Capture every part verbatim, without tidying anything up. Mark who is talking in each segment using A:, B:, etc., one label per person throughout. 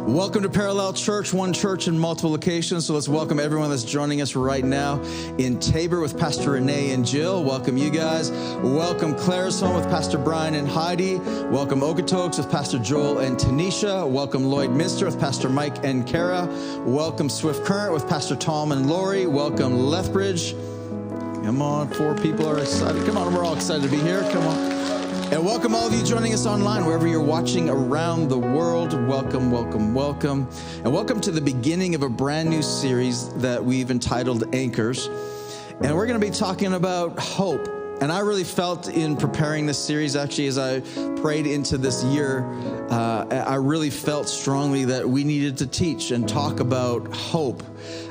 A: Welcome to Parallel Church, one church in multiple locations. So let's welcome everyone that's joining us right now in Tabor with Pastor Renee and Jill. Welcome you guys. Welcome Claire's Home with Pastor Brian and Heidi. Welcome Okotoks with Pastor Joel and Tanisha. Welcome Lloydminster with Pastor Mike and Kara. Welcome Swift Current with Pastor Tom and Lori. Welcome Lethbridge. Come on, four people are excited. Come on, we're all excited to be here. Come on. And welcome all of you joining us online, wherever you're watching around the world. Welcome, welcome, welcome. And welcome to the beginning of a brand new series that we've entitled Anchors. And we're going to be talking about hope. And I really felt in preparing this series, actually, as I prayed into this year, uh, I really felt strongly that we needed to teach and talk about hope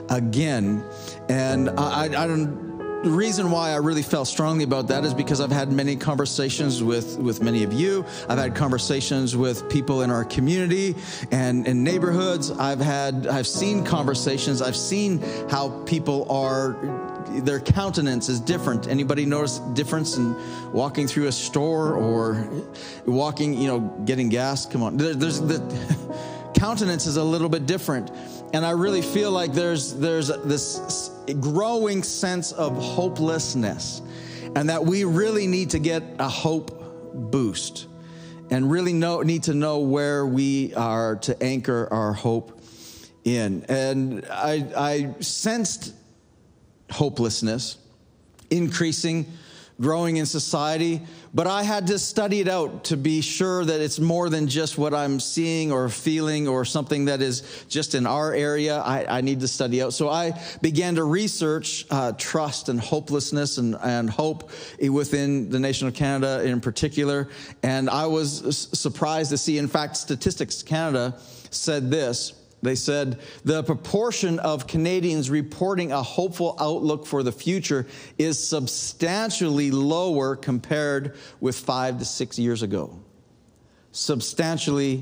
A: again. And I, I, I don't... The reason why I really felt strongly about that is because I've had many conversations with, with many of you. I've had conversations with people in our community and in neighborhoods. I've had, I've seen conversations. I've seen how people are, their countenance is different. Anybody notice difference in walking through a store or walking, you know, getting gas? Come on. There, there's the countenance is a little bit different. And I really feel like there's there's this growing sense of hopelessness, and that we really need to get a hope boost and really know, need to know where we are to anchor our hope in. And I, I sensed hopelessness increasing, growing in society, but I had to study it out to be sure that it's more than just what I'm seeing or feeling or something that is just in our area. I, I need to study out. So I began to research uh, trust and hopelessness and, and hope within the nation of Canada in particular. And I was surprised to see, in fact, Statistics Canada said this. They said the proportion of Canadians reporting a hopeful outlook for the future is substantially lower compared with five to six years ago. Substantially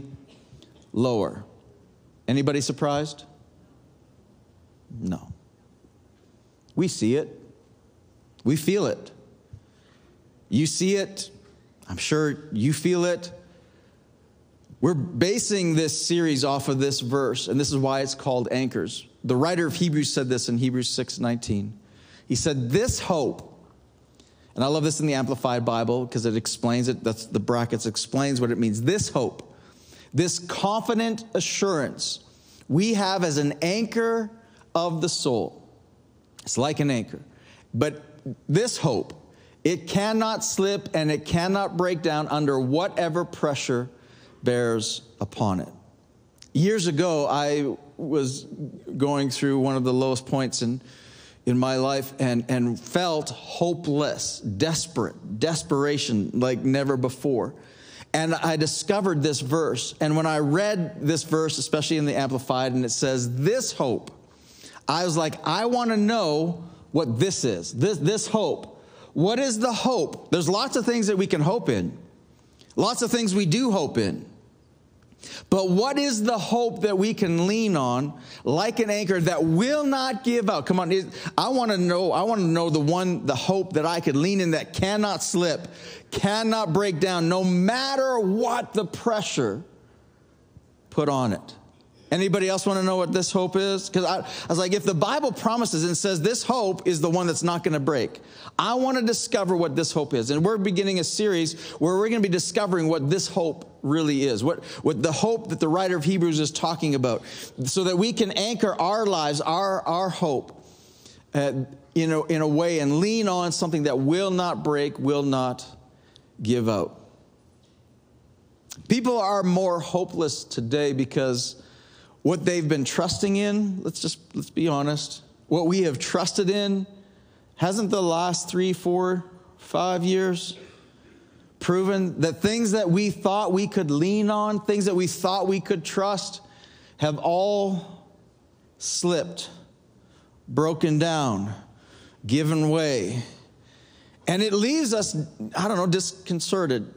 A: lower. Anybody surprised? No. We see it. We feel it. You see it. I'm sure you feel it. We're basing this series off of this verse, and this is why it's called Anchors. The writer of Hebrews said this in Hebrews six nineteen. He said, this hope, and I love this in the Amplified Bible because it explains it, that's the brackets, explains what it means. This hope, this confident assurance we have as an anchor of the soul. It's like an anchor. But this hope, it cannot slip and it cannot break down under whatever pressure bears upon it. Years ago, I was going through one of the lowest points in, in my life and, and felt hopeless, desperate, desperation like never before. And I discovered this verse. And when I read this verse, especially in the Amplified, and it says, this hope, I was like, I want to know what this is, this, this hope. What is the hope? There's lots of things that we can hope in. Lots of things we do hope in. But what is the hope that we can lean on like an anchor that will not give out? Come on, I want to know, I want to know the one, the hope that I could lean in that cannot slip, cannot break down, no matter what the pressure put on it. Anybody else want to know what this hope is? Because I, I was like, if the Bible promises and says this hope is the one that's not going to break, I want to discover what this hope is. And we're beginning a series where we're going to be discovering what this hope really is, what, what the hope that the writer of Hebrews is talking about, so that we can anchor our lives, our, our hope, uh, in a, in a way and lean on something that will not break, will not give out. People are more hopeless today because what they've been trusting in, let's just, let's be honest, what we have trusted in, hasn't the last three, four, five years proven that things that we thought we could lean on, things that we thought we could trust, have all slipped, broken down, given way. And it leaves us, I don't know, disconcerted,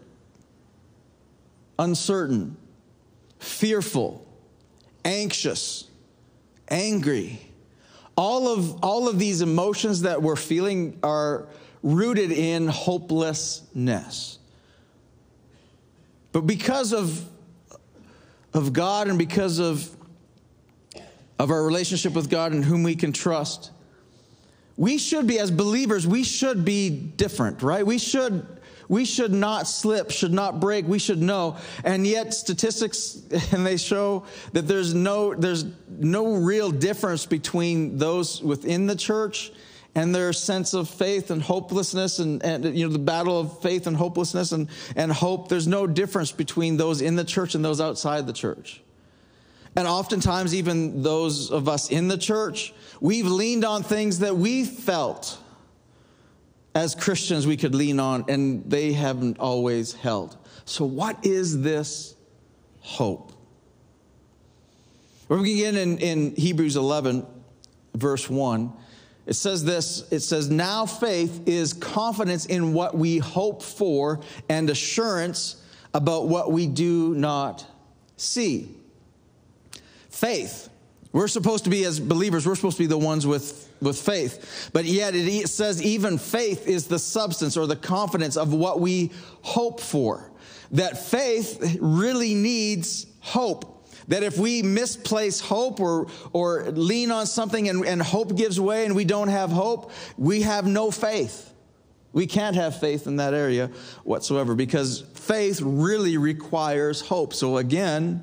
A: uncertain, fearful, anxious, angry. All of, all of these emotions that we're feeling are rooted in hopelessness. But because of of God and because of, of our relationship with God and whom we can trust, we should be, as believers, we should be different, right? We should, we should not slip, should not break, we should know. And yet statistics, and they show that there's no, there's no real difference between those within the church and their sense of faith and hopelessness and, and you know, the battle of faith and hopelessness and, and hope. There's no difference between those in the church and those outside the church. And oftentimes, even those of us in the church, we've leaned on things that we felt as Christians we could lean on, and they haven't always held. So what is this hope? We're beginning in, in Hebrews eleven, verse one. It says this, it says, now faith is confidence in what we hope for and assurance about what we do not see. Faith. We're supposed to be, as believers, we're supposed to be the ones with, with faith. But yet it says even faith is the substance or the confidence of what we hope for. That faith really needs hope. That if we misplace hope or, or lean on something and, and hope gives way and we don't have hope, we have no faith. We can't have faith in that area whatsoever because faith really requires hope. So again,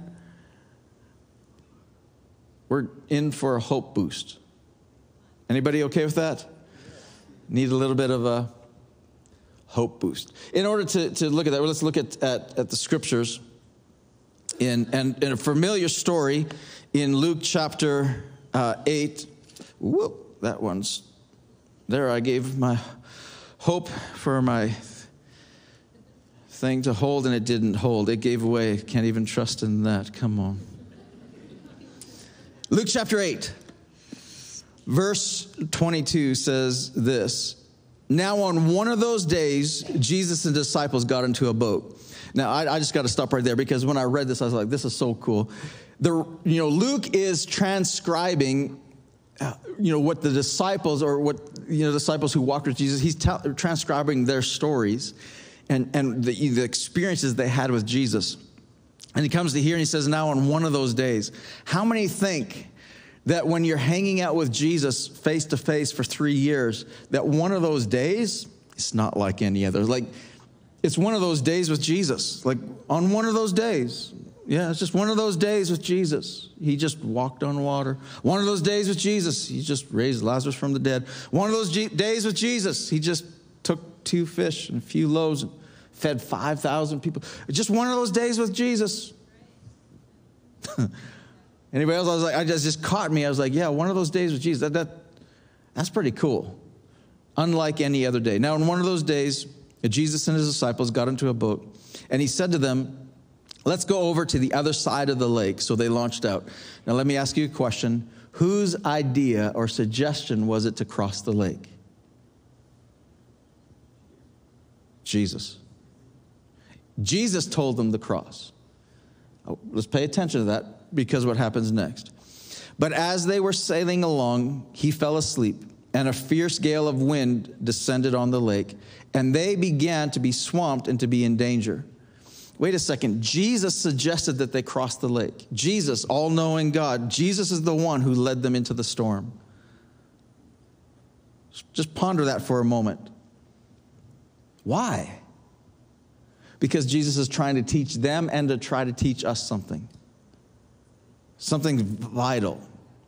A: we're in for a hope boost. Anybody okay with that? Need a little bit of a hope boost. In order to, to look at that, well, let's look at, at, at the scriptures. In, and in a familiar story in Luke chapter uh, eight. Whoop, that one's there. I gave my hope for my thing to hold, and it didn't hold. It gave away. Can't even trust in that. Come on. Luke chapter eight, verse twenty-two says this. Now on one of those days, Jesus and disciples got into a boat. Now, I, I just got to stop right there because when I read this, I was like, this is so cool. The, you know, Luke is transcribing, uh, you know, what the disciples or what, you know, disciples who walked with Jesus, he's t- transcribing their stories and, and the, the experiences they had with Jesus. And he comes to here and he says, now on one of those days, how many think that when you're hanging out with Jesus face to face for three years, that one of those days, it's not like any other, like, it's one of those days with Jesus, like on one of those days. Yeah, it's just one of those days with Jesus. He just walked on water. One of those days with Jesus, he just raised Lazarus from the dead. One of those G- days with Jesus, he just took two fish and a few loaves and fed five thousand people. Just one of those days with Jesus. Anybody else? I was like, I just, just caught me. I was like, yeah, one of those days with Jesus. That, that that's pretty cool. Unlike any other day. Now, in one of those days, Jesus and his disciples got into a boat, and he said to them, let's go over to the other side of the lake. So they launched out. Now, let me ask you a question. Whose idea or suggestion was it to cross the lake? Jesus. Jesus told them to cross. Oh, let's pay attention to that because what happens next. But as they were sailing along, he fell asleep, and a fierce gale of wind descended on the lake, and they began to be swamped and to be in danger. Wait a second. Jesus suggested that they cross the lake. Jesus, all-knowing God, Jesus is the one who led them into the storm. Just ponder that for a moment. Why? Because Jesus is trying to teach them and to try to teach us something. Something vital.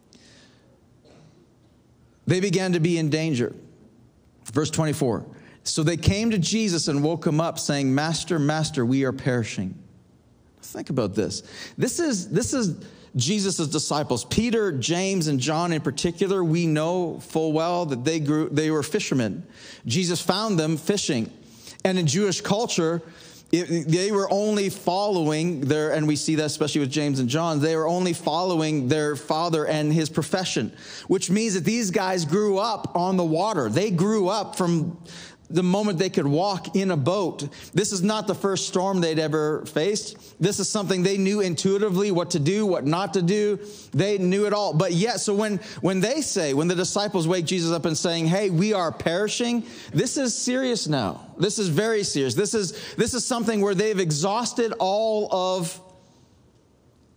A: They began to be in danger. Verse twenty-four. So they came to Jesus and woke him up, saying, Master, Master, we are perishing. Think about this. This is, this is Jesus' disciples. Peter, James, and John in particular, we know full well that they grew, they were fishermen. Jesus found them fishing. And in Jewish culture, it, they were only following their, and we see that especially with James and John, they were only following their father and his profession, which means that these guys grew up on the water. They grew up from the moment they could walk in a boat. This is not the first storm they'd ever faced. This is something they knew intuitively what to do, what not to do. They knew it all. But yet, so when, when they say, when the disciples wake Jesus up and saying, hey, we are perishing, this is serious now. This is very serious. This is, this is something where they've exhausted all of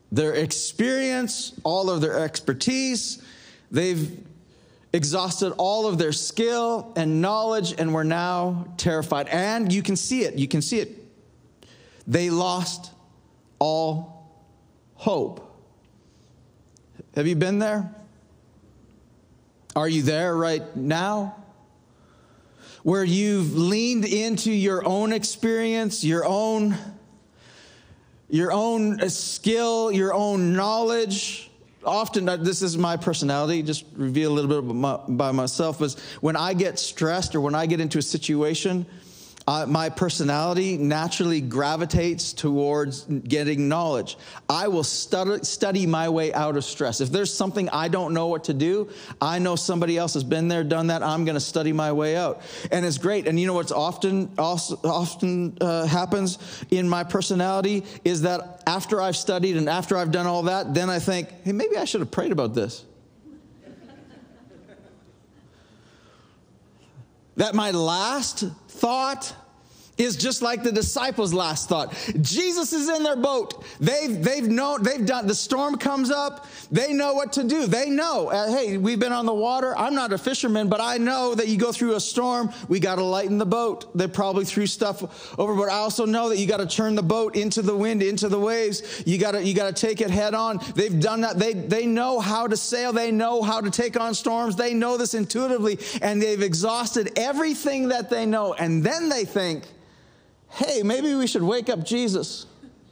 A: their experience, all of their expertise. They've exhausted all of their skill and knowledge, and were now terrified. And you can see it. You can see it. They lost all hope. Have you been there? Are you there right now? Where you've leaned into your own experience, your own, your own skill, your own knowledge. Often, this is my personality, just reveal a little bit about my, by myself, is when I get stressed or when I get into a situation, Uh, my personality naturally gravitates towards getting knowledge. I will study, study my way out of stress. If there's something I don't know what to do, I know somebody else has been there, done that. I'm going to study my way out. And it's great. And you know what's often also, often uh, happens in my personality is that after I've studied and after I've done all that, then I think, hey, maybe I should have prayed about this. That my last thought is just like the disciples' last thought. Jesus is in their boat. They've, they've known, they've done, the storm comes up. They know what to do. They know, uh, hey, we've been on the water. I'm not a fisherman, but I know that you go through a storm, we got to lighten the boat. They probably threw stuff over, but I also know that you got to turn the boat into the wind, into the waves. You got to, you got to take it head on. They've done that. They, they know how to sail. They know how to take on storms. They know this intuitively, and they've exhausted everything that they know. And then they think, hey, maybe we should wake up Jesus.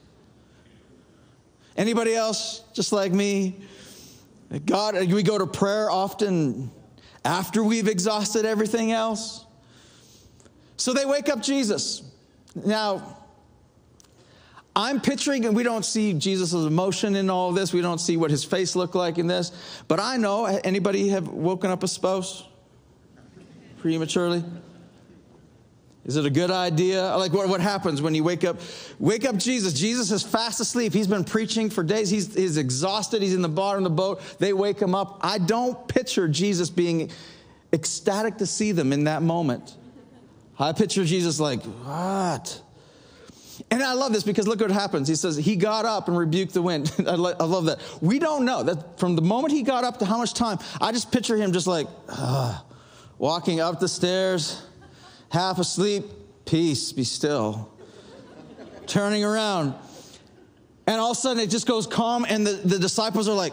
A: Anybody else just like me? God, we go to prayer often after we've exhausted everything else. So they wake up Jesus. Now, I'm picturing, and we don't see Jesus' emotion in all of this. We don't see what his face looked like in this. But I know, anybody have woken up a spouse prematurely? Is it a good idea? Like what, what happens when you wake up? Wake up Jesus. Jesus is fast asleep. He's been preaching for days. He's, he's exhausted. He's in the bottom of the boat. They wake him up. I don't picture Jesus being ecstatic to see them in that moment. I picture Jesus like, what? And I love this because look what happens. He says, he got up and rebuked the wind. I, lo- I love that. We don't know that from the moment he got up to how much time. I just picture him just like, uh, walking up the stairs, half asleep, peace, be still. Turning around. And all of a sudden it just goes calm and the, the disciples are like,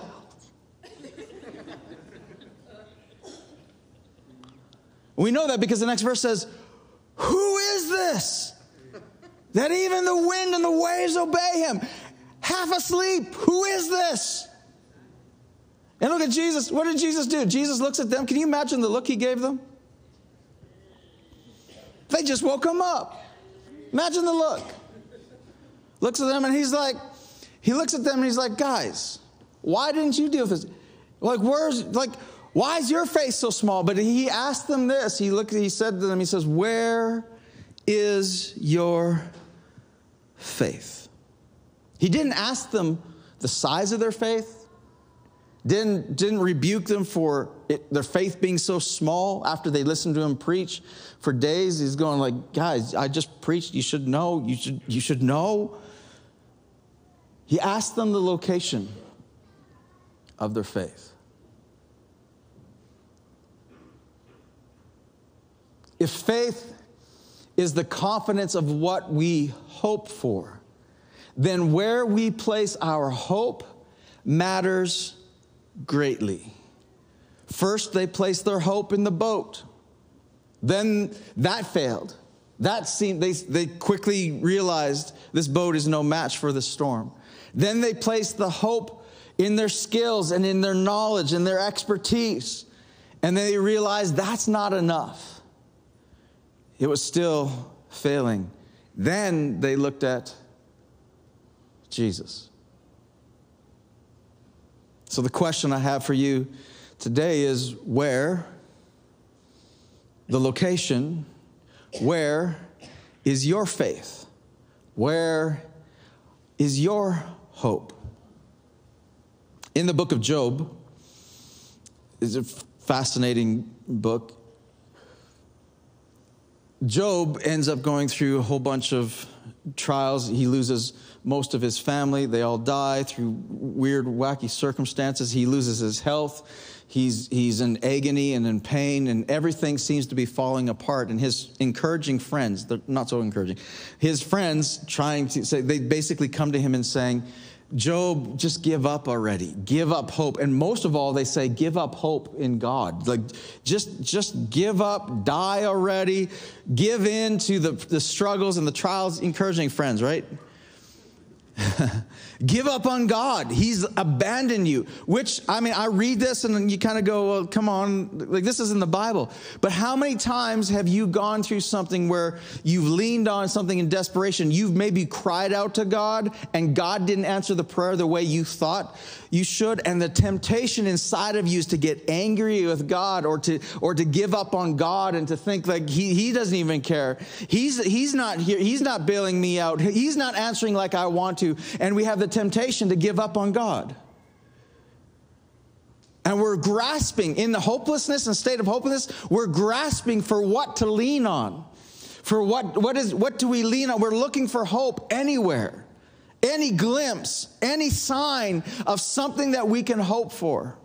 A: we know that because the next verse says, who is this? That even the wind and the waves obey him. Half asleep. Who is this? And look at Jesus. What did Jesus do? Jesus looks at them. Can you imagine the look he gave them? They just woke him up. Imagine the look. Looks at them and he's like, he looks at them and he's like, guys, why didn't you deal with this? Like, where's, like, why is your face so small? But he asked them this. He looked, he said to them, he says, where is your faith? He didn't ask them the size of their faith. Didn't, didn't rebuke them for it, their faith being so small after they listened to him preach for days. He's going like, guys, I just preached. You should know. You should, you should know. He asked them the location of their faith. If faith is the confidence of what we hope for, then where we place our hope matters greatly. First, they placed their hope in the boat. Then that failed. That seemed, they, they quickly realized this boat is no match for the storm. Then they placed the hope in their skills and in their knowledge and their expertise. And they realized that's not enough. It was still failing. Then they looked at Jesus. So the question I have for you today is where, the location, where is your faith? Where is your hope? In the book of Job, is a fascinating book. Job ends up going through a whole bunch of trials. He loses most of his family. They all die through weird, wacky circumstances. He loses his health. He's, he's in agony and in pain, and everything seems to be falling apart. And his encouraging friends, they're not so encouraging, his friends trying to say, they basically come to him and saying, Job, just give up already. Give up hope. And most of all, they say, give up hope in God. Like, just, just give up, die already, give in to the, the struggles and the trials. Encouraging friends, right? Give up on God. He's abandoned you, which, I mean, I read this and you kind of go, well, come on, like this is in the Bible. But how many times have you gone through something where you've leaned on something in desperation? You've maybe cried out to God and God didn't answer the prayer the way you thought you should. And the temptation inside of you is to get angry with God or to, or to give up on God and to think like he, he doesn't even care. He's, he's not here. He's not bailing me out. He's not answering like I want to. And we have the temptation to give up on God. And we're grasping in the hopelessness and state of hopelessness, we're grasping for what to lean on. For what, what is, what do we lean on? We're looking for hope anywhere, any glimpse, any sign of something that we can hope for.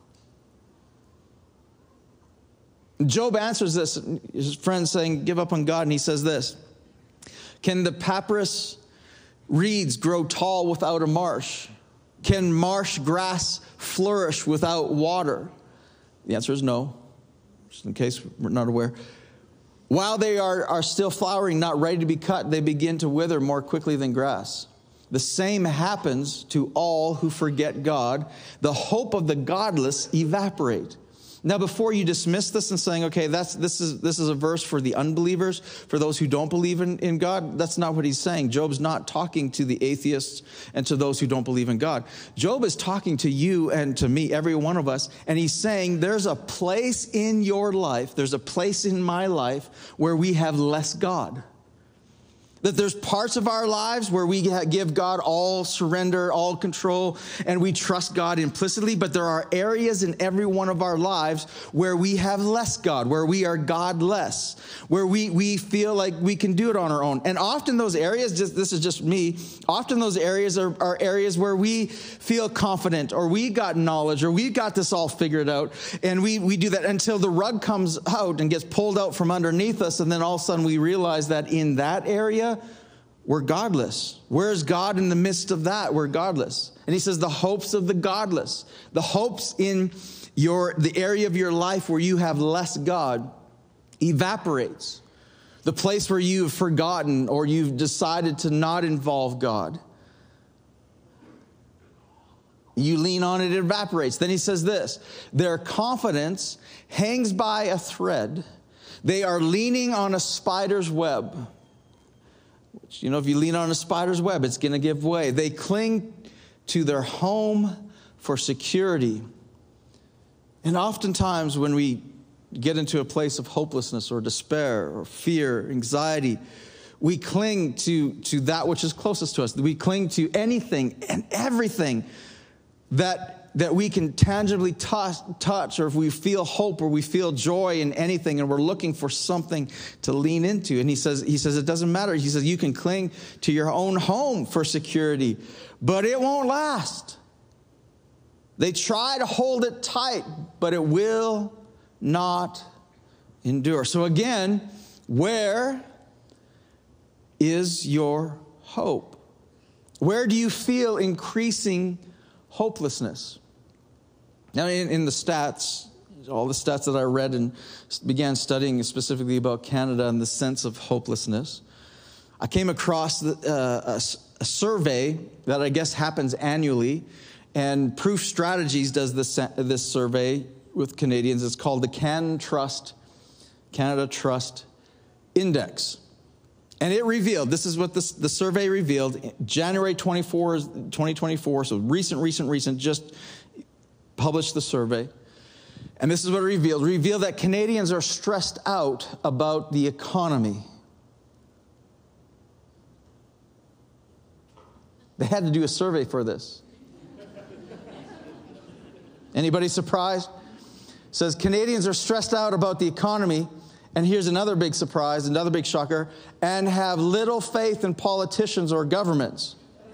A: Job answers this, his friends saying, give up on God. And he says this, can the papyrus reeds grow tall without a marsh? Can marsh grass flourish without water? The answer is no, just in case we're not aware. While they are, are still flowering, not ready to be cut, they begin to wither more quickly than grass. The same happens to all who forget God. The hope of the godless evaporate. Now, before you dismiss this and saying, okay, that's this is this is a verse for the unbelievers, for those who don't believe in, in God, that's not what he's saying. Job's not talking to the atheists and to those who don't believe in God. Job is talking to you and to me, every one of us, and he's saying there's a place in your life, there's a place in my life where we have less God. That there's parts of our lives where we give God all surrender, all control, and we trust God implicitly. But there are areas in every one of our lives where we have less God, where we are godless, where we, we feel like we can do it on our own. And often those areas, just this is just me, often those areas are, are areas where we feel confident or we got knowledge or we got this all figured out. And we, we do that until the rug comes out and gets pulled out from underneath us. And then all of a sudden we realize that in that area, we're godless. Where's God in the midst of that? We're godless. And he says the hopes of the godless, the hopes in your the area of your life where you have less God evaporates. The place where you've forgotten or you've decided to not involve God. You lean on it, it evaporates. Then he says this, their confidence hangs by a thread. They are leaning on a spider's web. Which, you know, if you lean on a spider's web, it's going to give way. They cling to their home for security. And oftentimes when we get into a place of hopelessness or despair or fear, anxiety, we cling to, to that which is closest to us. We cling to anything and everything that that we can tangibly touch, touch, or if we feel hope or we feel joy in anything and we're looking for something to lean into. And he says, he says, it doesn't matter. He says, you can cling to your own home for security, but it won't last. They try to hold it tight, but it will not endure. So again, where is your hope? Where do you feel increasing hopelessness? Now, in, in the stats, all the stats that I read and began studying specifically about Canada and the sense of hopelessness, I came across the, uh, a, a survey that I guess happens annually, and Proof Strategies does this, this survey with Canadians. It's called the Can Trust, Canada Trust Index. And it revealed, this is what this, the survey revealed, January twenty-fourth, twenty twenty-four, so recent, recent, recent, just published the survey. And this is what it revealed. It revealed that Canadians are stressed out about the economy. They had to do a survey for this. Anybody surprised? It says Canadians are stressed out about the economy, And here's another big surprise, another big shocker, and have little faith in politicians or governments.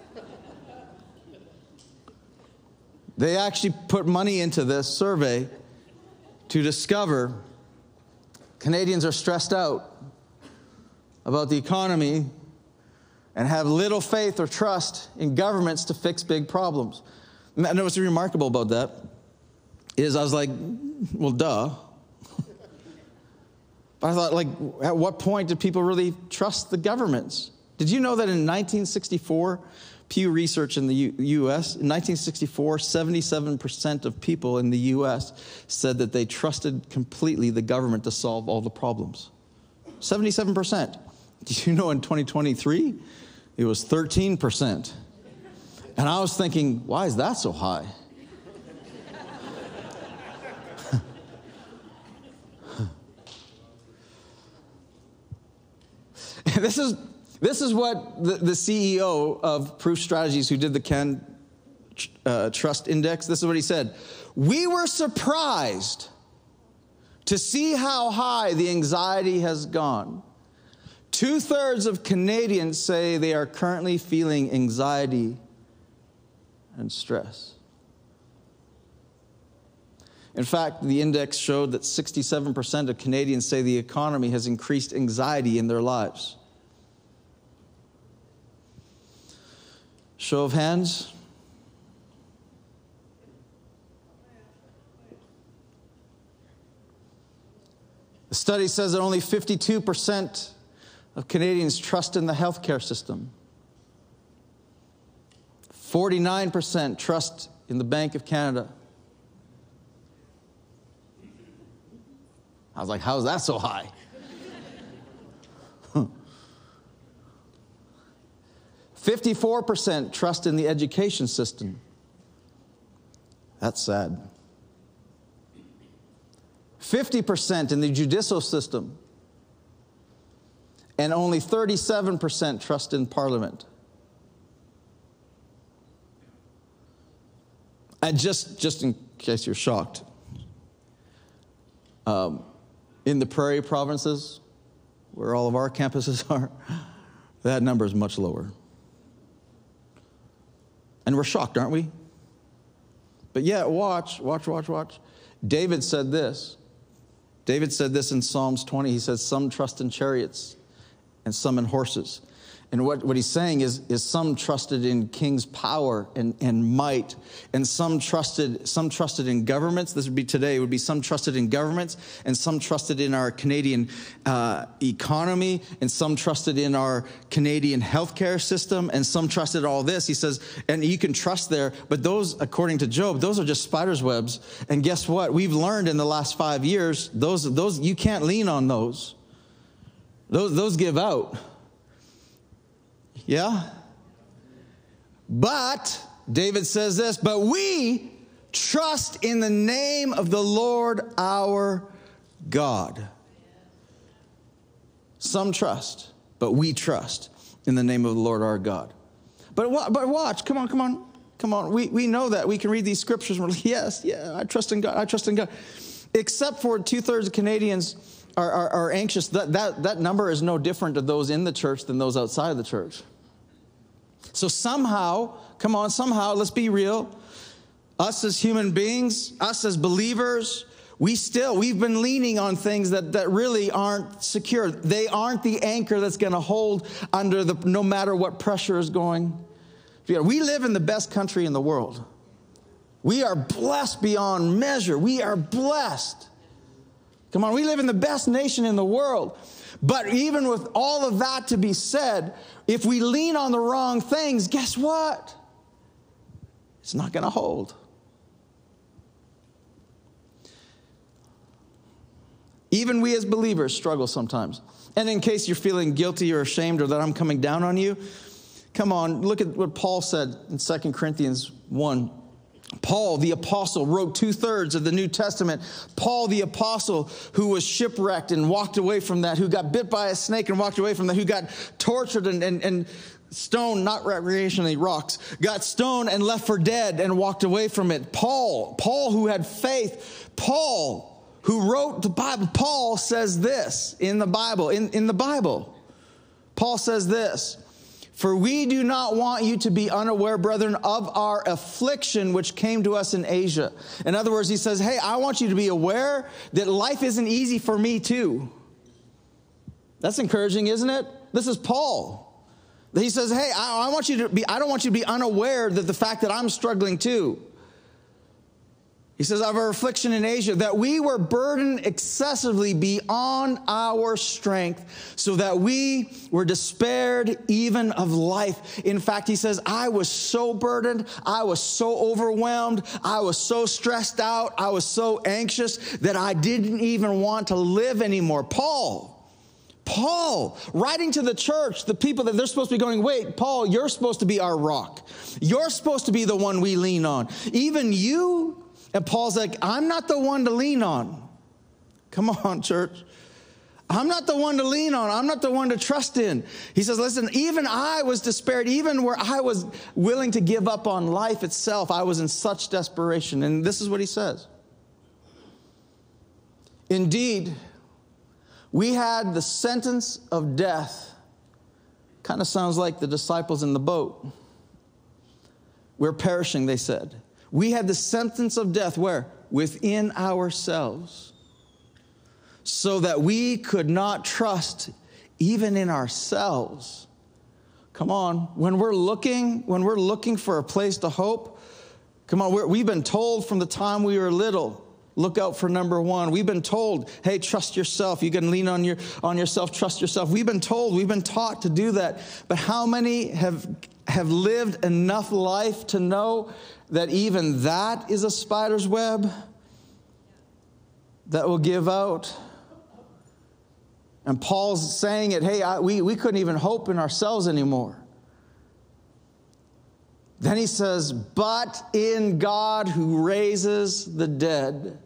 A: They actually put money into this survey to discover Canadians are stressed out about the economy and have little faith or trust in governments to fix big problems. And I know what's remarkable about that is I was like, well, duh. But I thought, like, at what point did people really trust the governments? Did you know that in nineteen sixty-four, Pew Research in the U- U.S., in nineteen sixty-four, seventy-seven percent of people in the U S said that they trusted completely the government to solve all the problems. seventy-seven percent. Did you know in twenty twenty-three, it was thirteen percent? And I was thinking, why is that so high? This is this is what the, the C E O of Proof Strategies, who did the Ken uh, Trust Index, this is what he said. We were surprised to see how high the anxiety has gone. Two-thirds of Canadians say they are currently feeling anxiety and stress. In fact, the index showed that sixty-seven percent of Canadians say the economy has increased anxiety in their lives. Show of hands. The study says that only fifty-two percent of Canadians trust in the healthcare system. forty-nine percent trust in the Bank of Canada. I was like, how is that so high? fifty-four percent trust in the education system. That's sad. fifty percent in the judicial system. And only thirty-seven percent trust in Parliament. And just, just in case you're shocked, um, in the prairie provinces, where all of our campuses are, that number is much lower. And we're shocked, aren't we? But yet, watch, watch, watch, watch. David said this. David said this in Psalms twenty. He says, some trust in chariots and some in horses. And what, what he's saying is, is some trusted in king's power and, and might, and some trusted, some trusted in governments. This would be today, it would be some trusted in governments, and some trusted in our Canadian uh, economy, and some trusted in our Canadian healthcare system, and some trusted all this. He says, and you can trust there, but those, according to Job, those are just spider's webs. And guess what? We've learned in the last five years, those, those you can't lean on those. Those, those give out. Yeah? But, David says this, but we trust in the name of the Lord our God. Some trust, but we trust in the name of the Lord our God. But, but watch, come on, come on, come on. We, we know that. We can read these scriptures and we're like, yes, yeah, I trust in God, I trust in God. Except for two-thirds of Canadians are, are, are anxious. That, that, that number is no different to those in the church than those outside of the church. So somehow, come on, somehow, let's be real. Us as human beings, us as believers, we still, we've been leaning on things that, that really aren't secure. They aren't the anchor that's going to hold under the, no matter what pressure is going. We live in the best country in the world. We are blessed beyond measure. We are blessed. Come on, we live in the best nation in the world. But even with all of that to be said, if we lean on the wrong things, guess what? It's not going to hold. Even we as believers struggle sometimes. And in case you're feeling guilty or ashamed or that I'm coming down on you, come on, look at what Paul said in Second Corinthians one. Paul, the apostle, wrote two-thirds of the New Testament. Paul, the apostle, who was shipwrecked and walked away from that, who got bit by a snake and walked away from that, who got tortured and, and, and stoned, not recreationally, rocks, got stoned and left for dead and walked away from it. Paul, Paul who had faith, Paul who wrote the Bible, Paul says this in the Bible, in, in the Bible. Paul says this, for we do not want you to be unaware, brethren, of our affliction which came to us in Asia. In other words, he says, hey, I want you to be aware that life isn't easy for me too. That's encouraging, isn't it? This is Paul. He says, hey, I, I want you to be, I don't want you to be unaware that the fact that I'm struggling too. He says, of our affliction in Asia, that we were burdened excessively beyond our strength, so that we were despaired even of life. In fact, he says, I was so burdened, I was so overwhelmed, I was so stressed out, I was so anxious that I didn't even want to live anymore. Paul, Paul, writing to the church, the people that they're supposed to be going, wait, Paul, you're supposed to be our rock. You're supposed to be the one we lean on. Even you. And Paul's like, I'm not the one to lean on. Come on, church. I'm not the one to lean on. I'm not the one to trust in. He says, listen, even I was despaired, even where I was willing to give up on life itself. I was in such desperation. And this is what he says. Indeed, we had the sentence of death. Kind of sounds like the disciples in the boat. We're perishing, they said. We had the sentence of death, where? Within ourselves. So that we could not trust even in ourselves. Come on, when we're looking, when we're looking for a place to hope, come on, we're, we've been told from the time we were little, look out for number one. We've been told, hey, trust yourself. You can lean on your on yourself, trust yourself. We've been told, we've been taught to do that. But how many have have lived enough life to know that even that is a spider's web that will give out? And Paul's saying it, hey, I, we, we couldn't even hope in ourselves anymore. Then he says, but in God who raises the dead.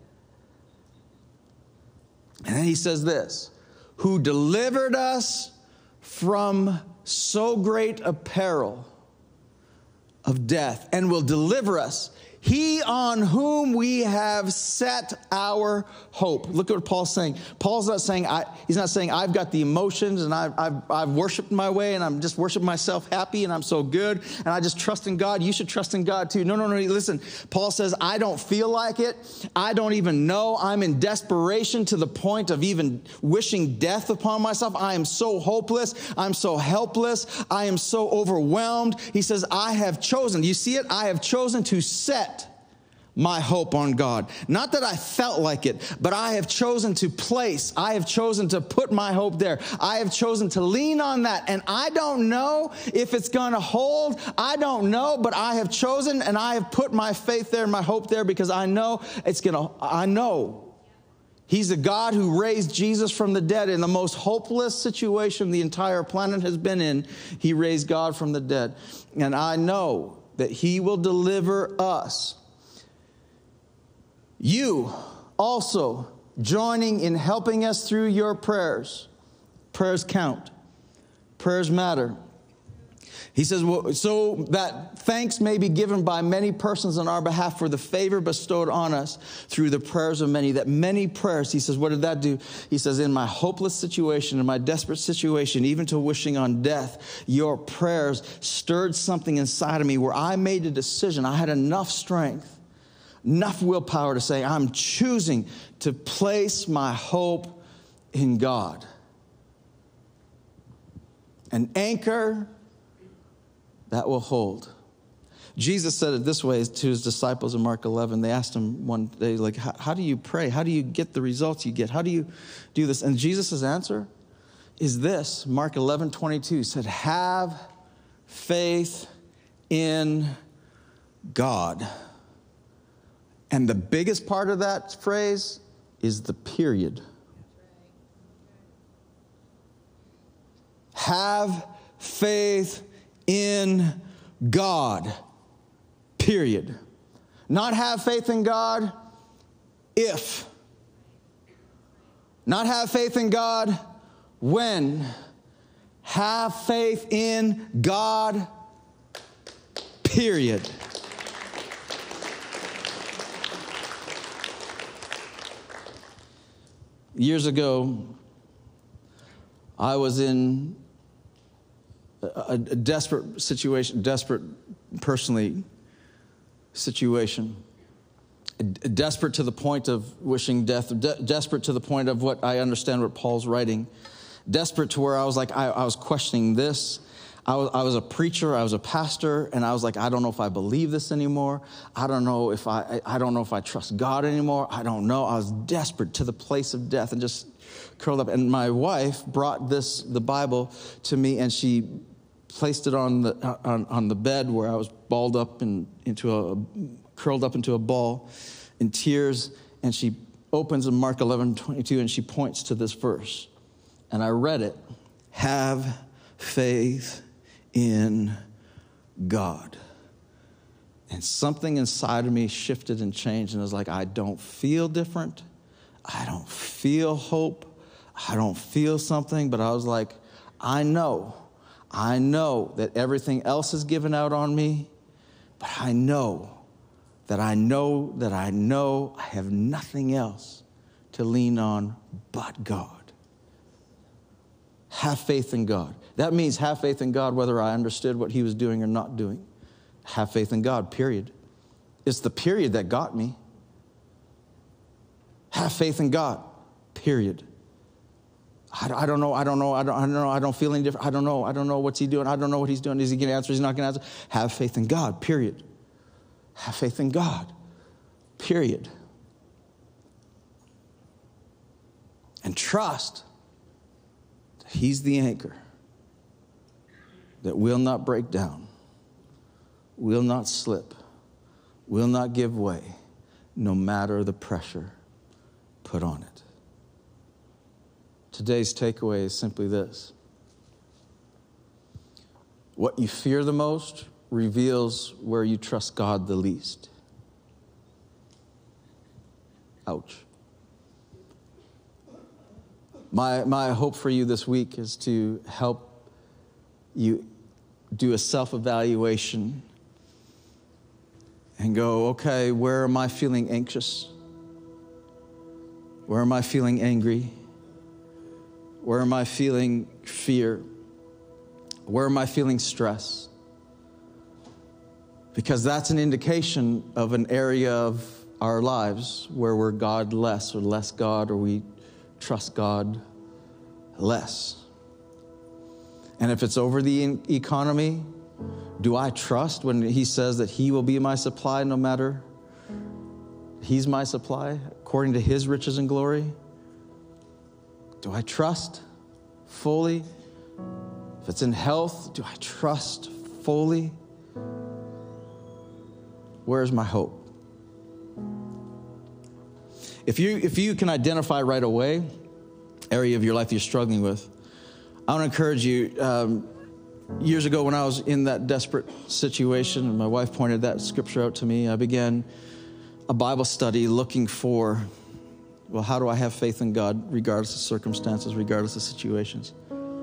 A: And then he says this, who delivered us from so great a peril of death, and will deliver us, he on whom we have set our hope. Look at what Paul's saying. Paul's not saying, I, he's not saying, I've got the emotions and I've, I've, I've worshiped my way and I'm just worshiping myself happy and I'm so good and I just trust in God. You should trust in God too. No, no, no. Listen, Paul says, I don't feel like it. I don't even know. I'm in desperation to the point of even wishing death upon myself. I am so hopeless. I'm so helpless. I am so overwhelmed. He says, I have chosen. Do you see it? I have chosen to set my hope on God. Not that I felt like it, but I have chosen to place, I have chosen to put my hope there. I have chosen to lean on that. And I don't know if it's going to hold. I don't know, but I have chosen and I have put my faith there and my hope there because I know it's going to, I know He's a God who raised Jesus from the dead. In the most hopeless situation the entire planet has been in, He raised God from the dead. And I know that He will deliver us. You also joining in helping us through your prayers. Prayers count. Prayers matter. He says, well, so that thanks may be given by many persons on our behalf for the favor bestowed on us through the prayers of many. That many prayers, he says, what did that do? He says, in my hopeless situation, in my desperate situation, even to wishing on death, your prayers stirred something inside of me where I made a decision. I had enough strength, enough willpower to say, I'm choosing to place my hope in God. An anchor that will hold. Jesus said it this way to his disciples in Mark eleven. They asked him one day, like, how do you pray? How do you get the results you get? How do you do this? And Jesus' answer is this. Mark eleven twenty-two, he said, have faith in God. And the biggest part of that phrase is the period. Have faith in God, period. Not have faith in God if. Not have faith in God when. Have faith in God, period. years ago, I was in a, a desperate situation, desperate personally situation, desperate to the point of wishing death, de- desperate to the point of what I understand what Paul's writing, desperate to where I was like, I, I was questioning this. I was, I was a preacher, I was a pastor, and I was like, I don't know if I believe this anymore. I don't know if I, I don't know if I trust God anymore. I don't know. I was desperate to the place of death and just curled up. And my wife brought this, the Bible, to me, and she placed it on the on, on the bed where I was balled up and into a curled up into a ball in tears. And she opens in Mark eleven twenty-two, and she points to this verse, and I read it: "Have faith in God." And something inside of me shifted and changed, and it was like, I don't feel different. I don't feel hope. I don't feel something, but I was like, I know, I know that everything else is given out on me, but I know that I know that I know I have nothing else to lean on but God. Have faith in God. That means have faith in God whether I understood what he was doing or not doing. Have faith in God, period. It's the period that got me. Have faith in God, period. I, I don't know, I don't know, I don't, I don't know, I don't feel any different. I don't know, I don't know what's he doing. I don't know what he's doing. Is he going to answer? Is he not going to answer? Have faith in God, period. Have faith in God, period. And trust that he's the anchor that will not break down, will not slip, will not give way, no matter the pressure put on it. Today's takeaway is simply this: what you fear the most reveals where you trust God the least. Ouch. My, my hope for you this week is to help you do a self-evaluation and go, okay, where am I feeling anxious? Where am I feeling angry? Where am I feeling fear? Where am I feeling stress? Because that's an indication of an area of our lives where we're God less or less God, or we trust God less. And if it's over the economy, do I trust when he says that he will be my supply no matter? He's my supply according to his riches and glory. Do I trust fully? If it's in health, do I trust fully? Where's my hope? If you if you can identify right away area of your life you're struggling with, I want to encourage you. Um, years ago, when I was in that desperate situation, and my wife pointed that scripture out to me, I began a Bible study looking for, well, how do I have faith in God regardless of circumstances, regardless of situations?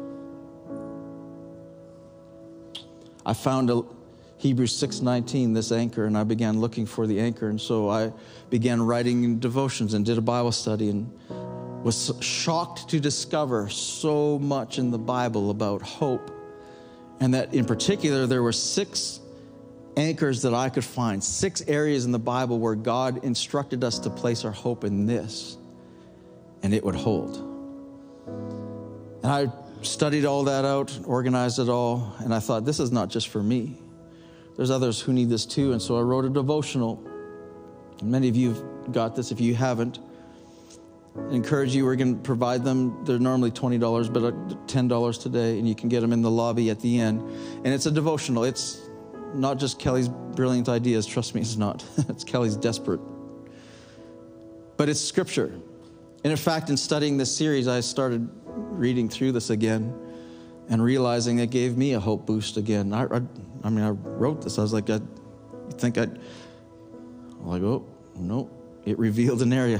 A: I found a Hebrews six nineteen, this anchor, and I began looking for the anchor. And so I began writing devotions and did a Bible study, and was shocked to discover so much in the Bible about hope. And that in particular, there were six anchors that I could find, six areas in the Bible where God instructed us to place our hope in this, and it would hold. And I studied all that out, organized it all, and I thought, this is not just for me. There's others who need this too. And so I wrote a devotional. And many of you have got this. If you haven't, I encourage you, we're going to provide them. They're normally twenty dollars, but ten dollars today, and you can get them in the lobby at the end. And it's a devotional. It's not just Kelly's brilliant ideas. Trust me, it's not. It's Kelly's desperate. But it's scripture. And in fact, in studying this series, I started reading through this again and realizing it gave me a hope boost again. I, I, I mean, I wrote this. I was like, I you think I'd, I'm like, oh, no, it revealed an area.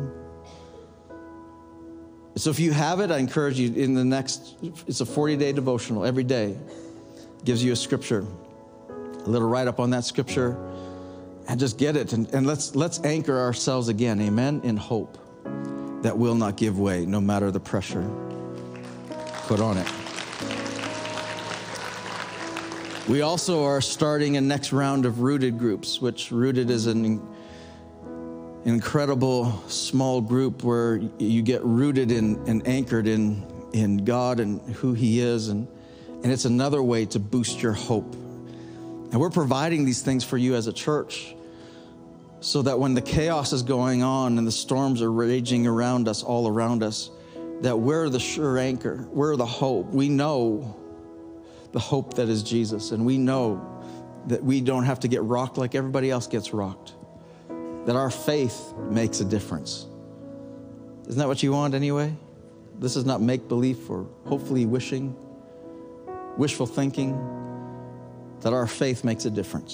A: So if you have it, I encourage you in the next, it's a forty-day devotional every day. Gives you a scripture, a little write-up on that scripture, and just get it. And, and let's let's anchor ourselves again, amen, in hope. that will not give way no matter the pressure put on it. We also are starting a next round of Rooted groups, which Rooted is an incredible small group where you get rooted in, and anchored in, in God and who he is. And, and it's another way to boost your hope. And we're providing these things for you as a church so that when the chaos is going on and the storms are raging around us, all around us, that we're the sure anchor. We're the hope. We know the hope that is Jesus. And we know that we don't have to get rocked like everybody else gets rocked. That our faith makes a difference. Isn't that what you want anyway? This is not make-believe or hopefully wishing, wishful thinking. That our faith makes a difference.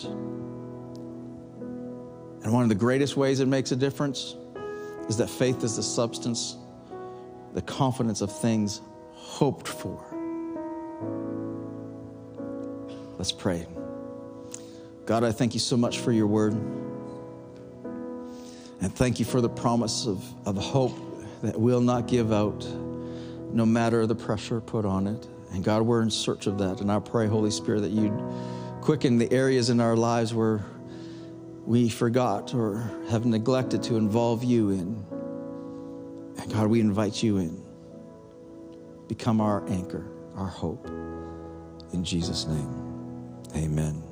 A: And one of the greatest ways it makes a difference is that faith is the substance, the confidence of things hoped for. Let's pray. God, I thank you so much for your word. And thank you for the promise of, of hope that will not give out no matter the pressure put on it. And God, we're in search of that. And I pray, Holy Spirit, that you'd quicken the areas in our lives where we forgot or have neglected to involve you in. And God, we invite you in. Become our anchor, our hope. In Jesus' name, amen.